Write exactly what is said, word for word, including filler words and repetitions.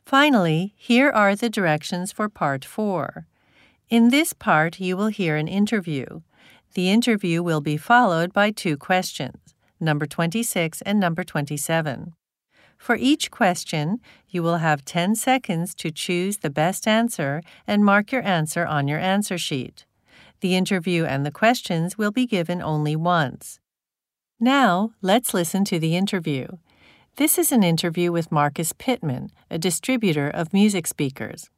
Finally, here are the directions for Part four. In this part, you will hear an interview. The interview will be followed by two questions, number twenty-six and number twenty-seven. For each question, you will have ten seconds to choose the best answer and mark your answer on your answer sheet. The interview and the questions will be given only once. Now, let's listen to the interview. This is an interview with Marcus Pittman, a distributor of music speakers.